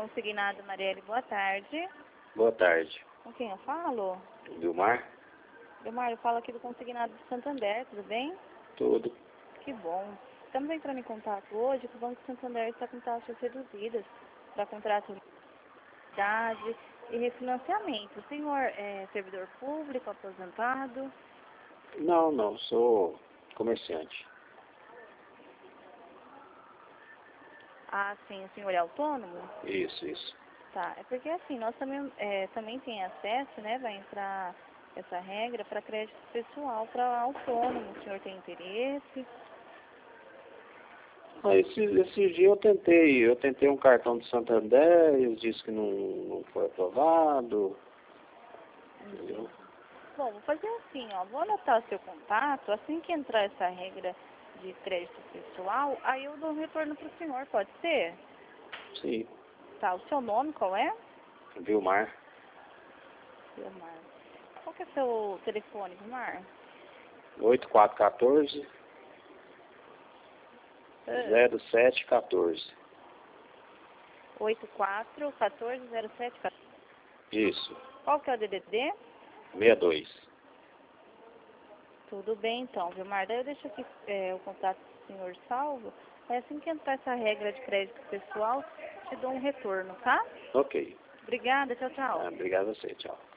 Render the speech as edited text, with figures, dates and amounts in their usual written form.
Consignado Marielle, boa tarde. Boa tarde. Com quem eu falo? Vilmar? Vilmar, eu falo aqui do Consignado de Santander, tudo bem? Tudo. Que bom. Estamos entrando em contato hoje que o Banco Santander está com taxas reduzidas para contrato de idade e refinanciamento. O senhor é servidor público, aposentado? Não, sou comerciante. Ah, sim, o senhor é autônomo? Isso. Tá, é porque assim, nós também tem acesso, né, vai entrar essa regra para crédito pessoal para autônomo. O senhor tem interesse? Esse dia eu tentei um cartão do Santander, eles disseram que não foi aprovado. Entendeu? Bom, vou fazer assim, ó, vou anotar seu contato, assim que entrar essa regra de crédito pessoal, aí eu dou um retorno para o senhor, pode ser? Sim. Tá, o seu nome qual é? Vilmar? Vilmar. Qual que é seu telefone, Vilmar? 8414 0714. 84140714. Isso. Qual que é o DDD? 62. Tudo bem então, Vilmar. Daí eu deixo aqui o contato do senhor salvo. Aí assim que entrar essa regra de crédito pessoal, te dou um retorno, tá? Ok. Obrigada, tchau, tchau. Obrigado a você, tchau.